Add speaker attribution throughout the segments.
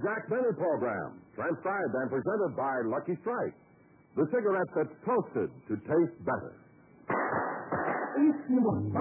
Speaker 1: Jack Benny program, transcribed and presented by Lucky Strike, the cigarette that's toasted to taste better.
Speaker 2: If you want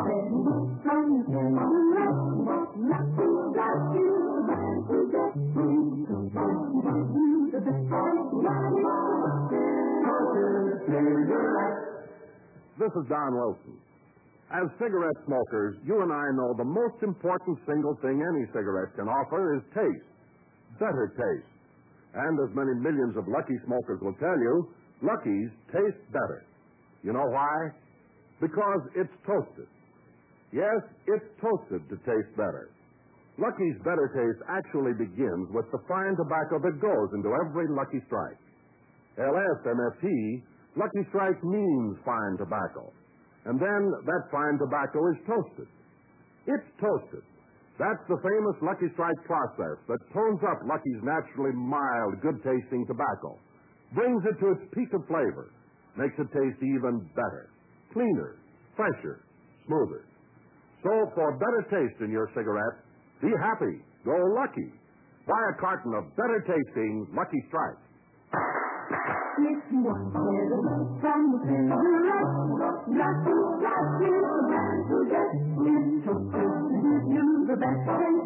Speaker 1: This is Don Wilson. As cigarette smokers, you and I know the most important single thing any cigarette can offer is taste. Better taste. And as many millions of Lucky smokers will tell you, Lucky's taste better. You know why? Because it's toasted. Yes, it's toasted to taste better. Lucky's better taste actually begins with the fine tobacco that goes into every Lucky Strike. LSMFT, Lucky Strike means fine tobacco. And then that fine tobacco is toasted. It's toasted. That's the famous Lucky Strike process that tones up Lucky's naturally mild, good-tasting tobacco, brings it to its peak of flavor, makes it taste even better, cleaner, fresher, smoother. So for better taste in your cigarette, be happy, go Lucky. Buy a carton of better-tasting Lucky Strike.
Speaker 2: If you want from the cigarette, Lucky Strike is the man who gets you the best taste.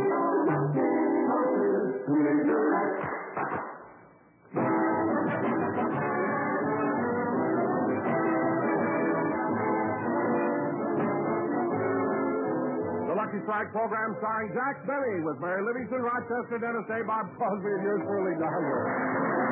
Speaker 1: The Lucky Strike program starring Jack Benny with Mary Livingston, Rochester, Dennis Day, Bob Crosby, and yours truly, Don Wilson.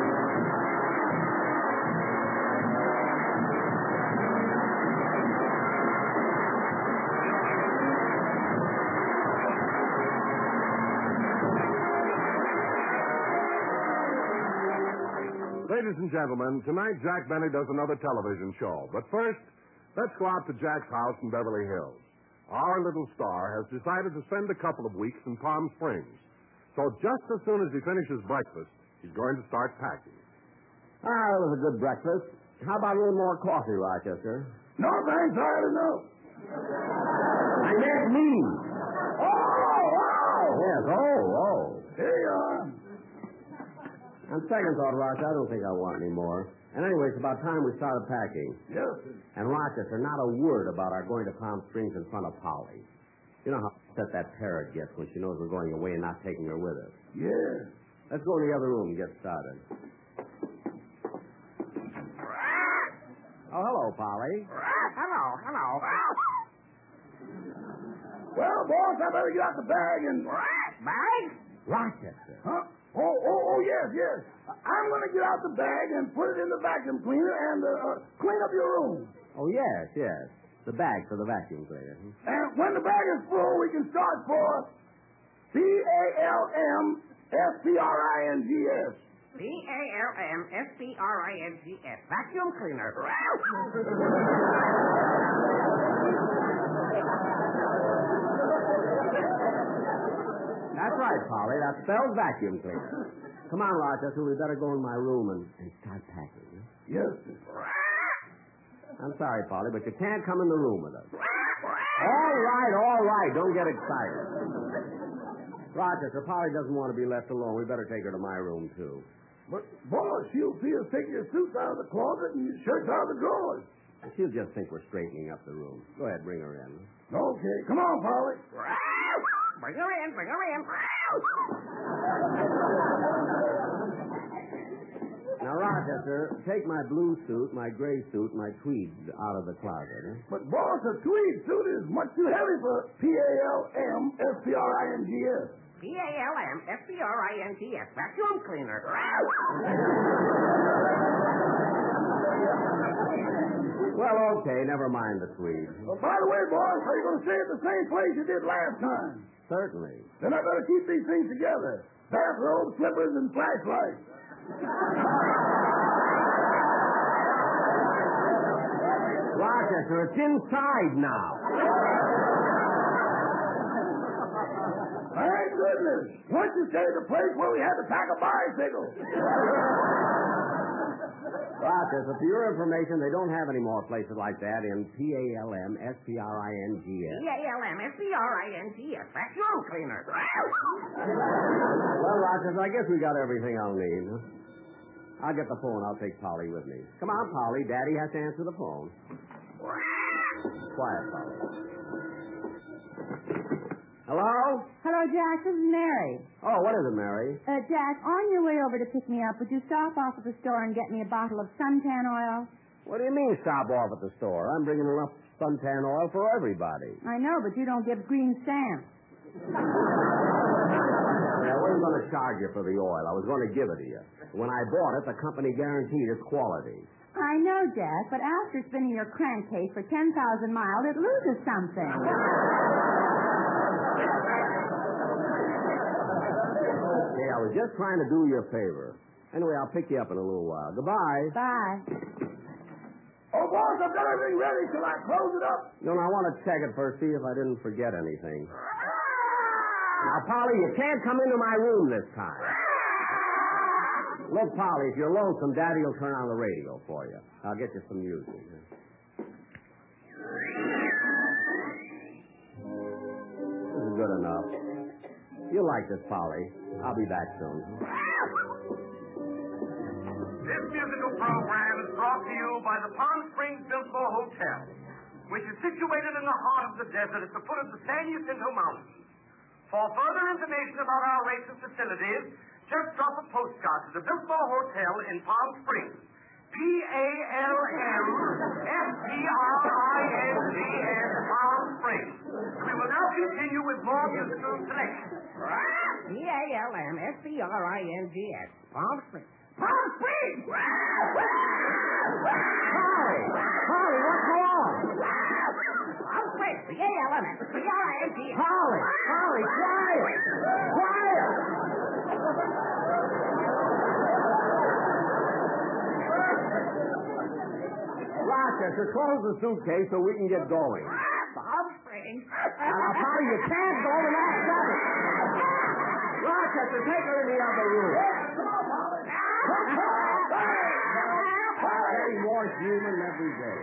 Speaker 1: Ladies and gentlemen, tonight Jack Benny does another television show. But first, let's go out to Jack's house in Beverly Hills. Our little star has decided to spend a couple of weeks in Palm Springs. So just as soon as he finishes breakfast, he's going to start packing.
Speaker 3: That was a good breakfast. How about a little more coffee, Rochester?
Speaker 4: No, thanks. I had enough.
Speaker 3: I meant me.
Speaker 4: Oh, wow.
Speaker 3: Yes, oh.
Speaker 4: Here you are.
Speaker 3: On second thought, Roch, I don't think I want any more. And anyway, it's about time we started packing.
Speaker 4: Yes, sir.
Speaker 3: And Rochester, not a word about our going to Palm Springs in front of Polly. You know how upset that parrot gets when she knows we're going away and not taking her with us.
Speaker 4: Yeah.
Speaker 3: Let's go in the other room and get started. Oh, hello, Polly.
Speaker 5: Hello.
Speaker 4: Well, boss, I better get out the bag and...
Speaker 5: Bag?
Speaker 3: Rochester.
Speaker 4: Huh? Oh, yes. I'm going to get out the bag and put it in the vacuum cleaner and clean up your room.
Speaker 3: Oh, yes. The bag for the vacuum cleaner.
Speaker 4: And when the bag is full, we can start for PALMSPRINGS.
Speaker 5: PALMSPRINGS. Vacuum cleaner.
Speaker 3: That's right, Polly. That spells vacuum cleaner. Come on, Rochester. We better go in my room and start packing. Huh?
Speaker 4: Yes, sir.
Speaker 3: I'm sorry, Polly, but you can't come in the room with us. All right. Don't get excited. Rochester, Polly doesn't want to be left alone. We better take her to my room, too.
Speaker 4: But, boss, she'll see us take your suits out of the closet and your shirts out of the drawers.
Speaker 3: She'll just think we're straightening up the room. Go ahead, bring her in.
Speaker 4: Okay. Come on, Polly.
Speaker 5: Bring her in.
Speaker 3: Now, Rochester, take my blue suit, my gray suit, my tweed out of the closet. Huh?
Speaker 4: But, boss, a tweed suit is much too heavy for PALMSPRINGS.
Speaker 5: PALMSPRINGS. Vacuum cleaner.
Speaker 3: Well, okay, never mind the tweed.
Speaker 4: Well, by the way, boss, are you going to stay at the same place you did last time?
Speaker 3: Certainly.
Speaker 4: Then I better keep these things together. Bathrobe, slippers, and flashlights.
Speaker 3: Rochester, it's inside now.
Speaker 4: Thank goodness. Once you stayed at the place where we had to pack a bicycle.
Speaker 3: Rochester, for your information, they don't have any more places like that in Palmsprings.
Speaker 5: Palmsprings. Vacuum cleaner.
Speaker 3: Well, Rochester, I guess we got everything I'll need. I'll get the phone. I'll take Polly with me. Come on, Polly. Daddy has to answer the phone. Quiet, Polly. Hello?
Speaker 2: Hello, Jack. This is Mary.
Speaker 3: Oh, what is it, Mary?
Speaker 2: Jack, on your way over to pick me up, would you stop off at the store and get me a bottle of suntan oil?
Speaker 3: What do you mean, stop off at the store? I'm bringing enough suntan oil for everybody.
Speaker 2: I know, but you don't give green stamps.
Speaker 3: I wasn't going to charge you for the oil. I was going to give it to you. When I bought it, the company guaranteed its quality.
Speaker 2: I know, Jack, but after spinning your crankcase for 10,000 miles, it loses something.
Speaker 3: Hey, I was just trying to do you a favor. Anyway, I'll pick you up in a little while. Goodbye.
Speaker 2: Bye.
Speaker 4: Oh, boss, I've got everything ready. Shall I close it up?
Speaker 3: No, I want to check it first, see if I didn't forget anything. Now, Polly, you can't come into my room this time. Look, Polly, if you're lonesome, Daddy will turn on the radio for you. I'll get you some music. This is good enough. You'll like this, Polly. I'll be back soon.
Speaker 6: This musical program is brought to you by the Palm Springs Biltmore Hotel, which is situated in the heart of the desert at the foot of the San Jacinto Mountains. For further information about our rates and facilities, just drop a postcard to the Biltmore Hotel in Palm Springs. Palmsprings, Palm Springs. We will now continue with more musical selection.
Speaker 5: Palmsprings. Palm Springs.
Speaker 3: Polly! Polly, what's wrong?
Speaker 5: Palm Springs. Palmsprings.
Speaker 3: Polly, quiet! Quiet! Rochester, close the suitcase so we can get going.
Speaker 5: Palm Springs.
Speaker 3: Now, Polly, you can't go without seven. Rochester, take her in the other room. Getting more human every day.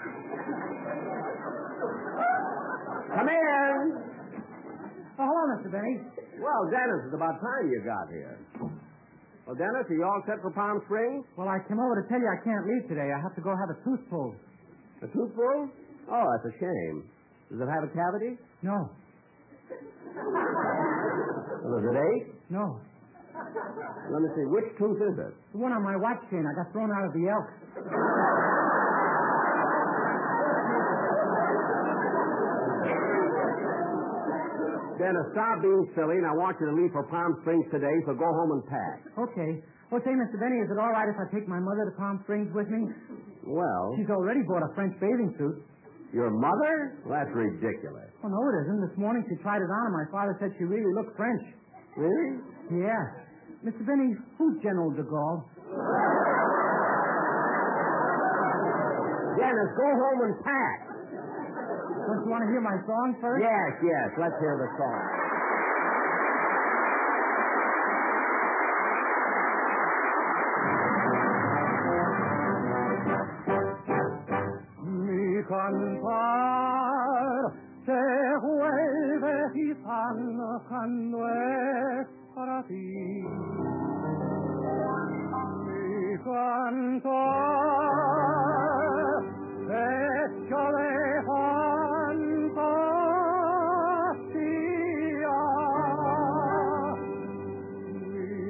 Speaker 3: Come in.
Speaker 7: Oh, hello, Mr. Benny.
Speaker 3: Well, Dennis, it's about time you got here. Well, Dennis, are you all set for Palm Springs?
Speaker 7: Well, I came over to tell you I can't leave today. I have to go have a tooth pulled.
Speaker 3: A tooth pulled? Oh, that's a shame. Does it have a cavity?
Speaker 7: No.
Speaker 3: Well, does it ache?
Speaker 7: No.
Speaker 3: Let me see. Which tooth is it?
Speaker 7: The one on my watch chain. I got thrown out of the Elks.
Speaker 3: Dennis, stop being silly, and I want you to leave for Palm Springs today, so go home and pack.
Speaker 7: Okay. Well, say, Mr. Benny, is it all right if I take my mother to Palm Springs with me?
Speaker 3: Well,
Speaker 7: She's already bought a French bathing suit.
Speaker 3: your mother? Well, that's ridiculous.
Speaker 7: Oh, no, it isn't. This morning she tried it on, and my father said she really looked French.
Speaker 3: Really?
Speaker 7: Yeah. Mr. Benny, who's General de Gaulle?
Speaker 3: Dennis, go home and pack.
Speaker 7: Don't you want to hear my song first?
Speaker 3: Yes. Let's hear the song.
Speaker 7: Mi cantar se vuelve gitano cuando es para ti. Mi cantar hecho de fantasía. Mi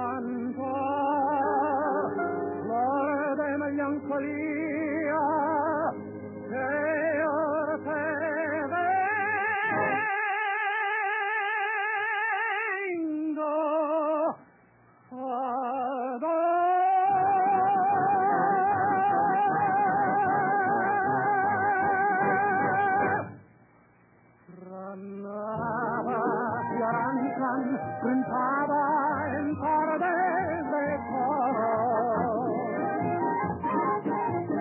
Speaker 7: cantar flor de melancolía. Cantaba en tardes de coro.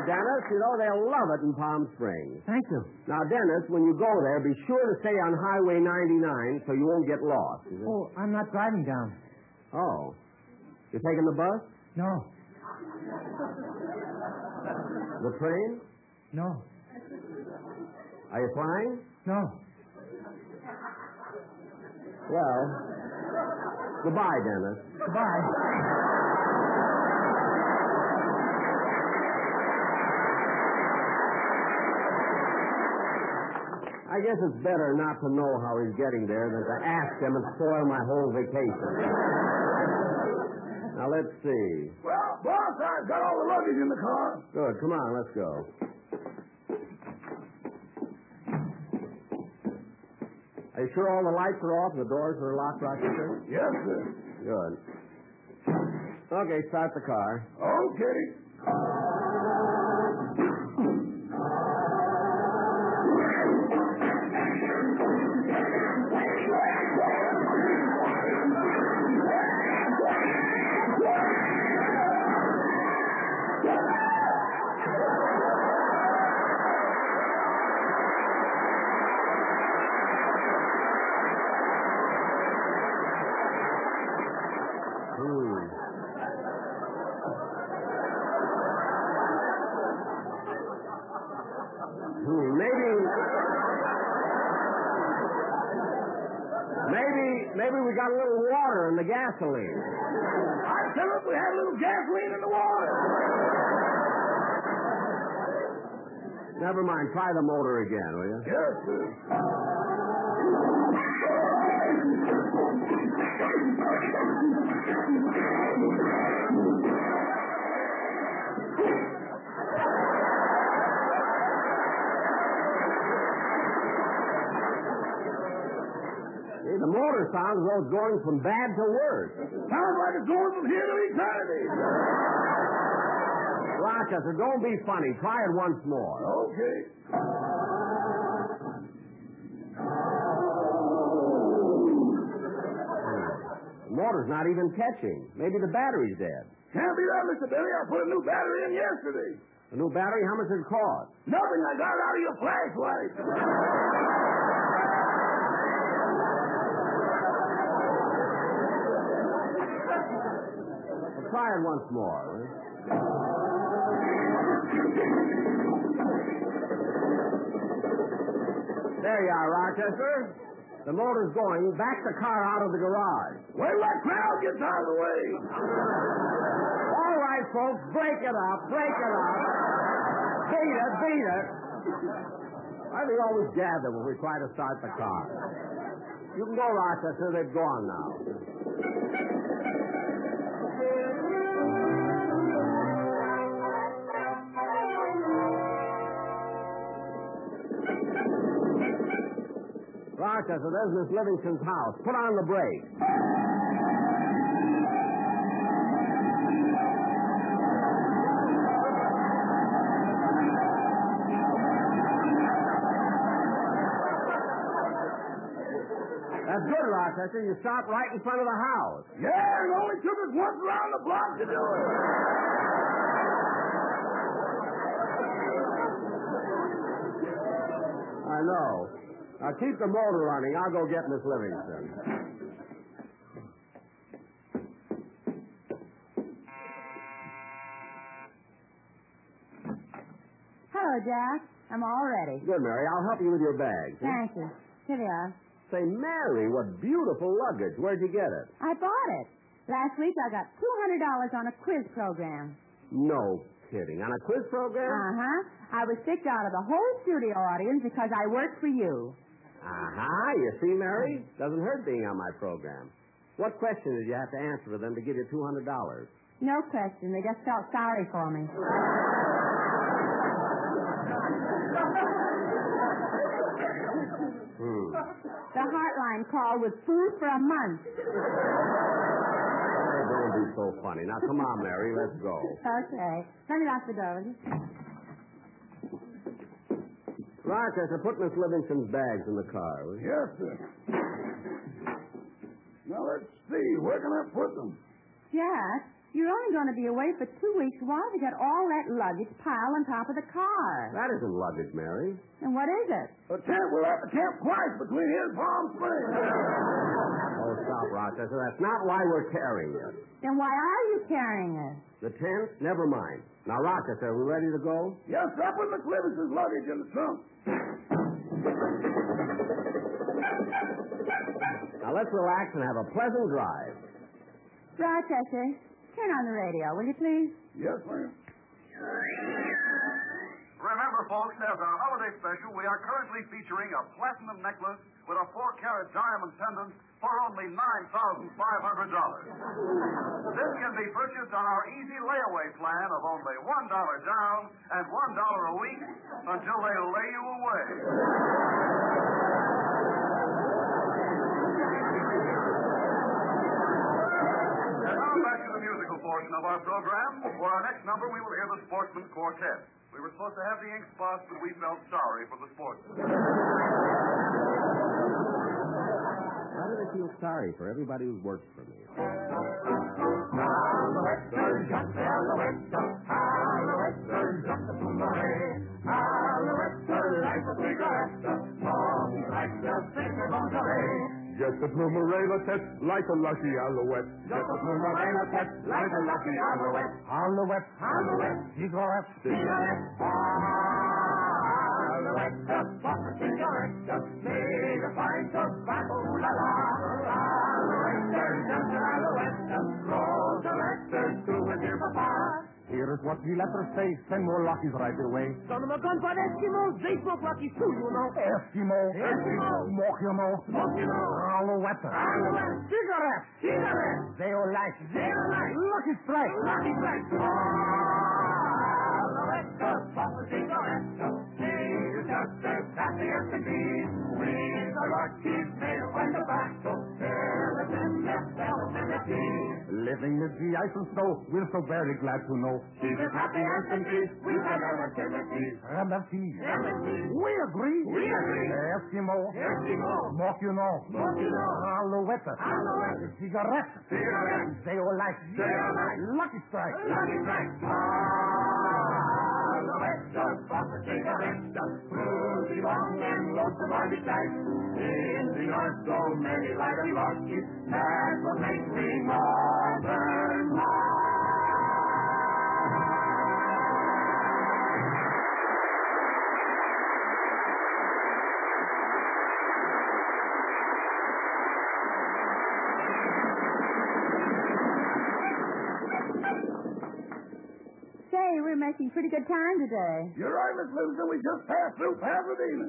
Speaker 3: Dennis. You know, they'll love it in Palm Springs.
Speaker 7: Thank you.
Speaker 3: Now, Dennis, when you go there, be sure to stay on Highway 99 so you won't get lost.
Speaker 7: Oh, I'm not driving down.
Speaker 3: Oh. You taking the bus?
Speaker 7: No.
Speaker 3: The train?
Speaker 7: No.
Speaker 3: Are you flying?
Speaker 7: No.
Speaker 3: Well, goodbye, Dennis.
Speaker 7: Goodbye.
Speaker 3: I guess it's better not to know how he's getting there than to ask him and spoil my whole vacation. Now, let's see.
Speaker 4: Well, boss, I've got all the luggage in the car.
Speaker 3: Good. Come on, let's go. Are you sure all the lights are off and the doors are locked, Rochester?
Speaker 4: Yes, sir.
Speaker 3: Good. Okay, start the car.
Speaker 4: Okay.
Speaker 3: Maybe we got a little water in the gasoline.
Speaker 4: I tell us we had a little gasoline in the water.
Speaker 3: Never mind. Try the motor again, will you?
Speaker 4: Yes, sir.
Speaker 3: See, the motor sounds as though it's going from bad to worse.
Speaker 4: Sounds like it's going from here to eternity.
Speaker 3: Rochester, don't be funny. Try it once more.
Speaker 4: Okay.
Speaker 3: The motor's not even catching. Maybe the battery's dead.
Speaker 4: Can't be that, Mr. Billy. I put a new battery in yesterday.
Speaker 3: A new battery? How much did it cost?
Speaker 4: Nothing. I got it out of your flashlight.
Speaker 3: Well, try it once more. Will you? There you are, Rochester. The motor's going. Back the car out of the garage.
Speaker 4: Wait till that crowd gets out of the way.
Speaker 3: All right, folks, break it up. Break it up. Beat it, beat it. Why do we always gather when we try to start the car? You can go, Rochester. They've gone now. Rochester, there's Miss Livingston's house. Put on the brake. That's good, Rochester. You stopped right in front of the house.
Speaker 4: Yeah, it only took us once around the block to do it.
Speaker 3: I know. Now keep the motor running. I'll go get Miss Livingston.
Speaker 8: Hello, Jack. I'm all ready.
Speaker 3: Good, Mary. I'll help you with your bags.
Speaker 8: Thank you. Here they are.
Speaker 3: Say, Mary, what beautiful luggage. Where'd you get it?
Speaker 8: I bought it. Last week I got $200 on a quiz program.
Speaker 3: No kidding. On a quiz program?
Speaker 8: Uh-huh. I was picked out of the whole studio audience because I worked for you.
Speaker 3: You see, Mary? Doesn't hurt being on my program. What question did you have to answer for them to give you $200?
Speaker 8: No question. They just felt sorry for me. The Heartline called with food for a month.
Speaker 3: Oh, don't be so funny. Now, come on, Mary. Let's go.
Speaker 8: Okay. Let me lock the door, will you?
Speaker 3: Rochester, put Miss Livingston's bags in the car, will you?
Speaker 4: Yes, sir. Now, let's see. Where can I put them?
Speaker 8: Jack, You're only going to be away for 2 weeks. Why have you got all that luggage piled on top of the car?
Speaker 3: That isn't luggage, Mary.
Speaker 8: And what is it?
Speaker 4: The tent will have to camp twice between here and Palm Springs.
Speaker 3: Oh, stop, Rochester. That's not why we're carrying it.
Speaker 8: Then why are you carrying it?
Speaker 3: The tent? Never mind. Now, Rochester, are we ready to go?
Speaker 4: Yes, sir. Put McClivis' luggage in the trunk.
Speaker 3: Now, let's relax and have a pleasant drive.
Speaker 8: Rochester, turn on the radio, will you please?
Speaker 4: Yes, ma'am.
Speaker 6: Remember, folks, as our holiday special, we are currently featuring a platinum necklace with a 4-carat diamond pendant for only $9,500. This can be purchased on our easy layaway plan of only $1 down and $1 a week until they lay you away. And now back to the musical portion of our program. For our next number, we will hear the Sportsman Quartet. We were supposed to have the ink spots, but we felt sorry for the sportsmen.
Speaker 3: Why do they feel sorry for everybody who's worked for me?
Speaker 1: Just a plumerella test like a lucky alouette.
Speaker 2: Just a plumerella test like a lucky alouette.
Speaker 1: Alouette,
Speaker 2: Alouette,
Speaker 1: cigarette,
Speaker 2: cigarette. Alouette, pop a cigarette. Made a fine tobacco, la la. Alouette, just an alouette. Roll the letters to a dear papa.
Speaker 1: Here is what the letters say. Send more Luckies right away.
Speaker 2: Son of a gun for Eskimos. They smoke Luckies too, you know.
Speaker 1: Eskimo.
Speaker 2: Eskimo.
Speaker 1: Mokimo.
Speaker 2: Mokimo.
Speaker 1: Alouette.
Speaker 2: Alouette.
Speaker 1: Cigarette.
Speaker 2: Cigarette.
Speaker 1: Zeolite.
Speaker 2: Zeolite.
Speaker 1: Lucky Strike.
Speaker 2: Lucky Strike. Alouette, pop a cigarette. She's just as happy as can be. We've the Luckies made a fine tobacco.
Speaker 1: Living with the ice and snow, we're so very glad to know.
Speaker 2: She's as happy as can be. We've had our activities.
Speaker 1: Remercie.
Speaker 2: Remercie.
Speaker 1: We agree.
Speaker 2: We agree.
Speaker 1: Eskimo.
Speaker 2: Eskimo.
Speaker 1: Mokino.
Speaker 2: Mokino.
Speaker 1: Alouette.
Speaker 2: Alouette.
Speaker 1: Cigarette.
Speaker 2: Cigarette.
Speaker 1: Zeolite.
Speaker 2: Zeolite.
Speaker 1: Lucky Strike.
Speaker 2: Lucky Strike. Alouette, pop a cigarette. Cruising along and lonesome on the side. In the earth so many light and Luckies. That will make me more than
Speaker 8: Say, we're making pretty good time today.
Speaker 4: You're right, Miss Livingston. We just passed through Pasadena.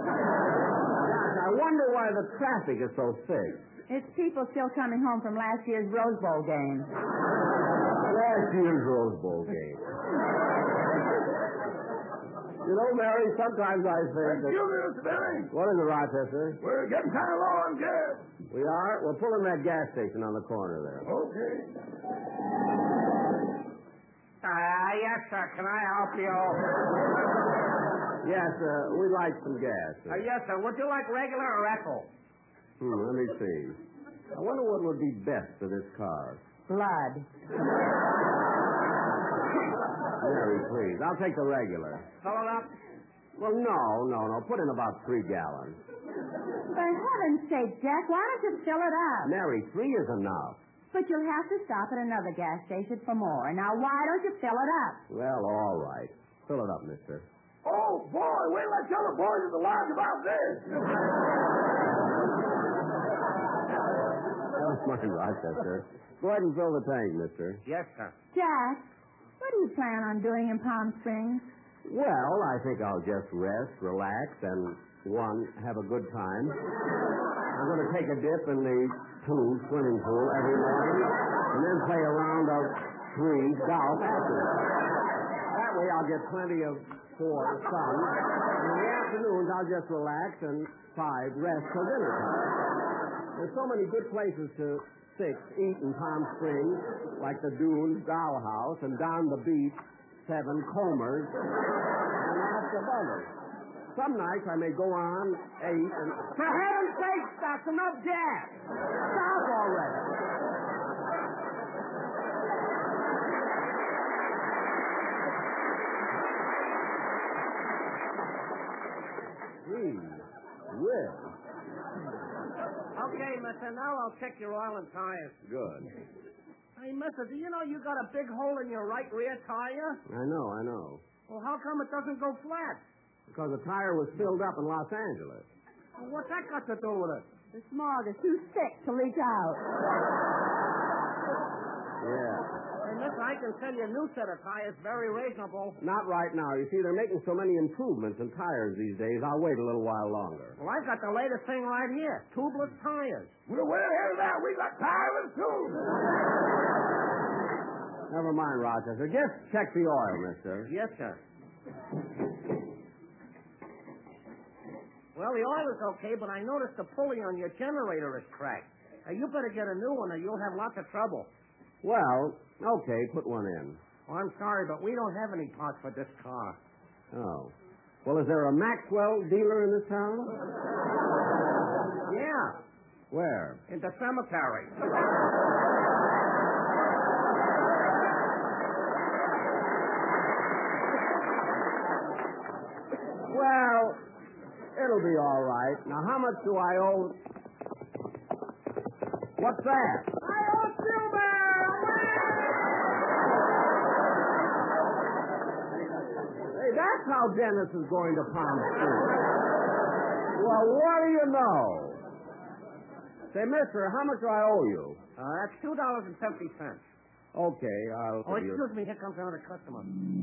Speaker 3: I wonder why the traffic is so thick.
Speaker 8: It's people still coming home from last year's Rose Bowl game.
Speaker 3: Last year's Rose Bowl game. You know, Mary, sometimes I think that...
Speaker 4: Excuse me, Mr. Benny.
Speaker 3: What is it, Rochester?
Speaker 4: We're getting kind of low on gas.
Speaker 3: We are? Well, pull in that gas station on the corner there.
Speaker 4: Okay.
Speaker 5: Yes, sir. Can I help you?
Speaker 3: Yes, we'd like some gas.
Speaker 5: Yes, sir. Would you like regular or echo?
Speaker 3: Let me see. I wonder what would be best for this car.
Speaker 8: Blood.
Speaker 3: Mary, please. I'll take the regular.
Speaker 5: Fill it up?
Speaker 3: Well, no. Put in about 3 gallons.
Speaker 8: For heaven's sake, Jack, why don't you fill it up?
Speaker 3: Mary, 3 is enough.
Speaker 8: But you'll have to stop at another gas station for more. Now, why don't you fill it up?
Speaker 3: Well, all right. Fill it up, mister.
Speaker 4: Oh, boy, wait till I tell the boys at the lodge about this.
Speaker 3: Never mind, Rochester. Go ahead and fill the tank, mister.
Speaker 5: Yes, sir.
Speaker 8: Jack, what do you plan on doing in Palm Springs?
Speaker 3: Well, I think I'll just rest, relax, and, have a good time. I'm going to take a dip in the swimming pool every morning, and then play a round of 3 golf afterwards. That way I'll get plenty of 4 sun. And in the afternoons, I'll just relax, and 5 rest till dinner time. There's so many good places to 6 eat in Palm Springs, like the Dunes Doll House, and down the beach, 7 Comers, and lots of others. Some nights I may go on 8 and...
Speaker 5: For heaven's sake, that's enough gas.
Speaker 3: Stop already.
Speaker 5: mister, now I'll check your oil and tires.
Speaker 3: Good.
Speaker 5: Hey, mister, do you know you got a big hole in your right rear tire?
Speaker 3: I know.
Speaker 5: Well, how come it doesn't go flat?
Speaker 3: Because the tire was filled up in Los Angeles.
Speaker 5: Well, what's that got to do with it?
Speaker 8: The smog is too thick to leak out.
Speaker 3: Yeah.
Speaker 5: Hey, mister, I can sell you a new set of tires, very reasonable.
Speaker 3: Not right now. You see, they're making so many improvements in tires these days. I'll wait a little while longer.
Speaker 5: Well, I've got the latest thing right here, tubeless tires.
Speaker 4: We're way ahead of that. We got tireless too.
Speaker 3: Never mind, Rochester. Just check the oil, mister.
Speaker 5: Yes, sir. Well, the oil is okay, but I noticed the pulley on your generator is cracked. You better get a new one or you'll have lots of trouble.
Speaker 3: Well, okay, put one in.
Speaker 5: Oh, I'm sorry, but we don't have any parts for this car.
Speaker 3: Oh. Well, is there a Maxwell dealer in this town?
Speaker 5: Yeah,
Speaker 3: Where?
Speaker 5: in the cemetery.
Speaker 3: Well, it'll be all right. Now, how much do I owe? What's that?
Speaker 5: I owe Silver!
Speaker 3: Hey, that's how Dennis is going to Palm Springs. Well, what do you know? Say, mister, how much do I owe you?
Speaker 5: That's $2.50.
Speaker 3: Okay, I'll...
Speaker 5: Oh, excuse me. Here comes another customer.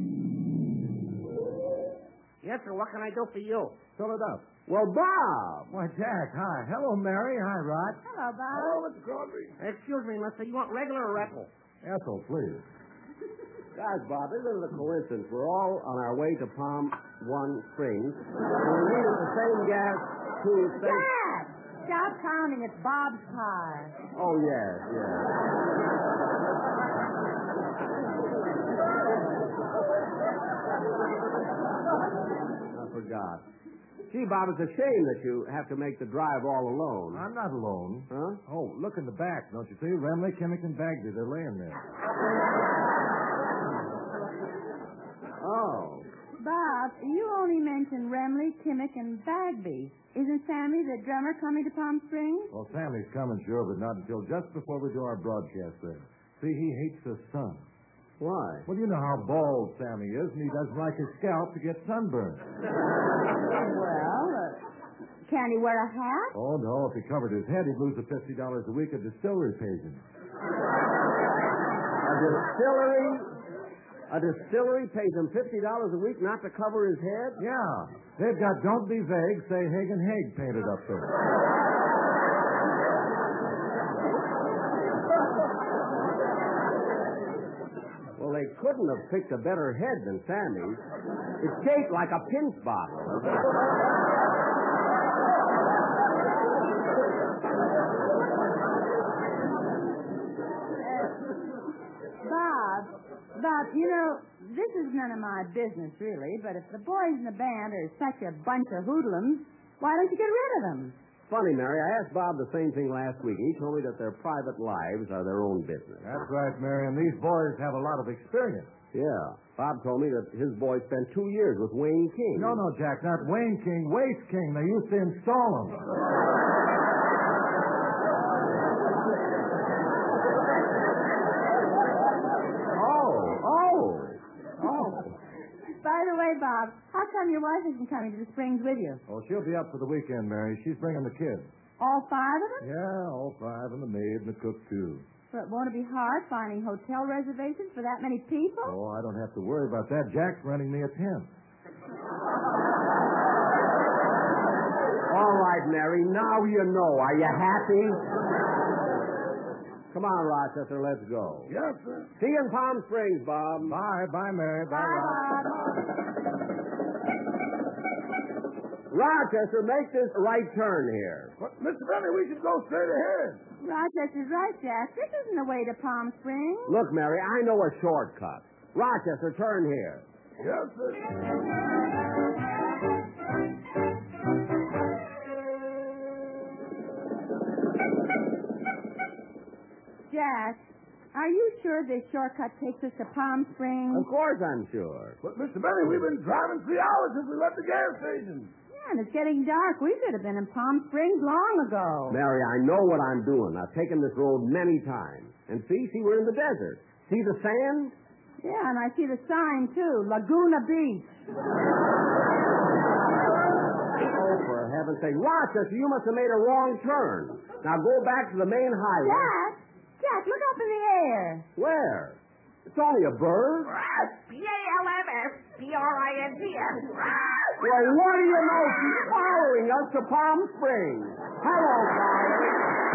Speaker 5: Yes, sir. What can I do for you?
Speaker 1: Fill it up.
Speaker 3: Well, Bob!
Speaker 1: Why, Jack, hi. Hello, Mary. Hi, Rod.
Speaker 8: Hello, Bob.
Speaker 4: Oh, Mr. Crosby.
Speaker 5: Excuse me, mister. You want regular or Ethel?
Speaker 1: Ethel, please.
Speaker 3: Gosh, Bob, isn't it a coincidence? We're all on our way to Palm Springs, and we need the same gas to say...
Speaker 8: Dad! Stop counting. It's Bob's car.
Speaker 3: Oh, yes. I forgot. Gee, Bob, it's a shame that you have to make the drive all alone.
Speaker 1: I'm not alone.
Speaker 3: Huh?
Speaker 1: Oh, look in the back, don't you see? Remley, Kimmick, and Bagby, they're laying there.
Speaker 3: Oh.
Speaker 8: Bob, you only mentioned Remley, Kimmick, and Bagby. Isn't Sammy, the drummer, coming to Palm Springs?
Speaker 1: Well, Sammy's coming, sure, but not until just before we do our broadcast there. See, he hates the sun.
Speaker 3: Why?
Speaker 1: Well, you know how bald Sammy is, and he doesn't like his scalp to get sunburned.
Speaker 8: Well, can he wear a hat?
Speaker 1: Oh, no, if he covered his head, he'd lose the $50 a week of distillery pays him.
Speaker 3: A distillery pays him $50 a week not to cover his head?
Speaker 1: Yeah. They've got Don't Be Vague, Say Hagen Haig painted up there.
Speaker 3: Well, they couldn't have picked a better head than Sammy's. It's shaped like a pinch bottle.
Speaker 8: Bob, you know, this is none of my business, really, but if the boys in the band are such a bunch of hoodlums, why don't you get rid of them?
Speaker 3: Funny, Mary, I asked Bob the same thing last week. He told me that their private lives are their own business.
Speaker 1: That's right, Mary, and these boys have a lot of experience.
Speaker 3: Yeah. Bob told me that his boy spent 2 years with Wayne King.
Speaker 1: No, Jack, not Wayne King, Waste King. They used to install them.
Speaker 8: By the way, Bob, how come your wife isn't coming to the Springs with you?
Speaker 1: Oh, she'll be up for the weekend, Mary. She's bringing the kids.
Speaker 8: All 5 of them?
Speaker 1: Yeah, all 5, and the maid and the cook, too.
Speaker 8: But won't it be hard finding hotel reservations for that many people?
Speaker 1: Oh, I don't have to worry about that. Jack's renting me a tent.
Speaker 3: All right, Mary, now you know. Are you happy? Come on, Rochester, let's go.
Speaker 4: Yes, sir.
Speaker 3: See you in Palm Springs, Bob.
Speaker 1: Bye, Mary. Bye,
Speaker 8: Bob.
Speaker 3: Rochester, make this right turn here.
Speaker 4: But, Mr. Benny, we should go straight ahead.
Speaker 8: Rochester's right, Jack. This isn't the way to Palm Springs.
Speaker 3: Look, Mary, I know a shortcut. Rochester, turn here.
Speaker 4: Yes, sir.
Speaker 8: Jack, are you sure this shortcut takes us to Palm Springs?
Speaker 3: Of course I'm sure.
Speaker 4: But, Mr. Benny, we've been driving 3 hours since we left the gas station.
Speaker 8: And it's getting dark. We should have been in Palm Springs long ago.
Speaker 3: Mary, I know what I'm doing. I've taken this road many times. And see, we're in the desert. See the sand?
Speaker 8: Yeah, and I see the sign, too. Laguna Beach.
Speaker 3: Oh, for heaven's sake. Rochester, you must have made a wrong turn. Now go back to the main highway.
Speaker 8: Jack, look up in the air.
Speaker 3: Where? It's only a bird.
Speaker 2: PALMSPRINTS.
Speaker 3: Well, what do you know? She's following us to Palm Springs. Hello, Polly.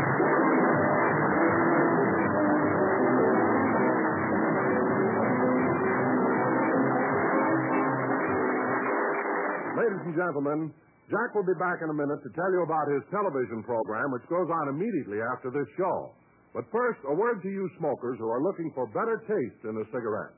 Speaker 1: Ladies and gentlemen, Jack will be back in a minute to tell you about his television program, which goes on immediately after this show. But first, a word to you smokers who are looking for better taste in a cigarette.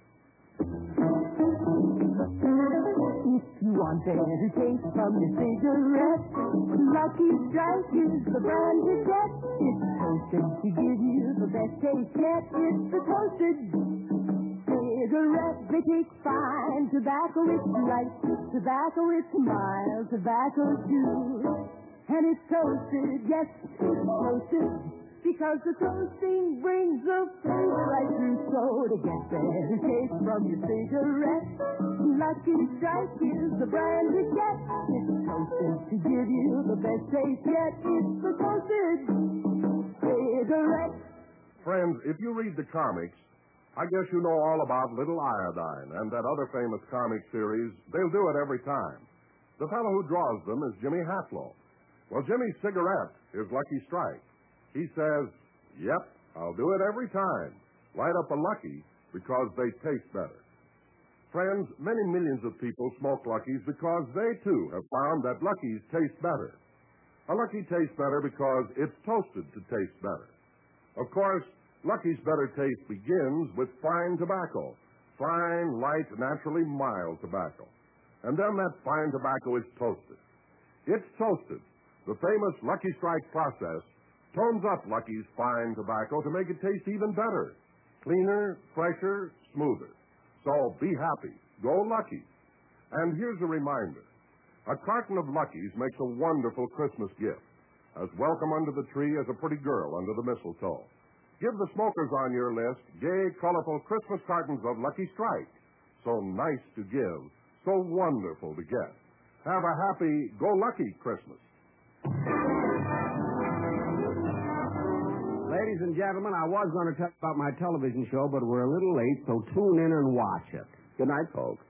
Speaker 9: If you want better taste from your cigarette, Lucky Strike is the brand to get. It's toasted to give you the best taste yet. It's the toasted cigarette. They take fine tobacco, it's light tobacco, it's mild tobacco too. And it's toasted, yes, it's toasted, because the toasting brings the flavor right through. So to get better taste from your cigarette, Lucky Strike is the brand to get. It's toasted to give you the best taste yet. It's the toasted cigarette.
Speaker 1: Friends, if you read the comics, I guess you know all about Little Iodine and that other famous comic series. They'll do it every time. The fellow who draws them is Jimmy Hatlow. Well, Jimmy's cigarette is Lucky Strike. He says, yep, I'll do it every time. Light up a Lucky because they taste better. Friends, many millions of people smoke Luckies because they, too, have found that Luckies taste better. A Lucky tastes better because it's toasted to taste better. Of course, Lucky's better taste begins with fine tobacco. Fine, light, naturally mild tobacco. And then that fine tobacco is toasted. It's toasted. The famous Lucky Strike process tones up Lucky's fine tobacco to make it taste even better. Cleaner, fresher, smoother. So be happy. Go Lucky. And here's a reminder. A carton of Luckies makes a wonderful Christmas gift. As welcome under the tree as a pretty girl under the mistletoe. Give the smokers on your list gay, colorful Christmas cartons of Lucky Strike. So nice to give, so wonderful to get. Have a happy, go Lucky Christmas.
Speaker 3: Ladies and gentlemen, I was going to talk about my television show, but we're a little late, so tune in and watch it. Good night, folks.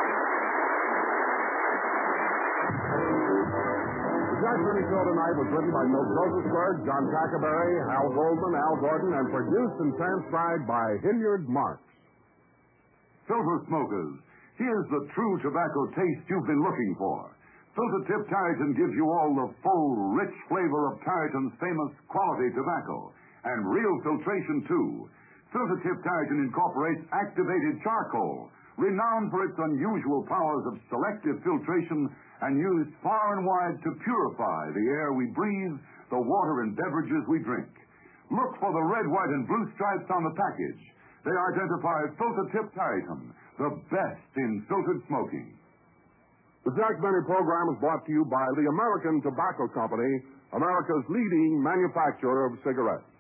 Speaker 1: The Jack Benny Show tonight was written by Milt Rosenberg, John Tackerberry, Hal Goldman, Al Gordon, and produced and transcribed by Hilliard Marks.
Speaker 10: Filter smokers, here's the true tobacco taste you've been looking for. Filter Tip Tarleton gives you all the full, rich flavor of Tarleton's famous quality tobacco. And real filtration, too. Filter Tip Tarleton incorporates activated charcoal, renowned for its unusual powers of selective filtration and used far and wide to purify the air we breathe, the water and beverages we drink. Look for the red, white, and blue stripes on the package. They identify Filter Tip Tarleton, the best in filtered smoking.
Speaker 1: The Jack Benny program is brought to you by the American Tobacco Company, America's leading manufacturer of cigarettes.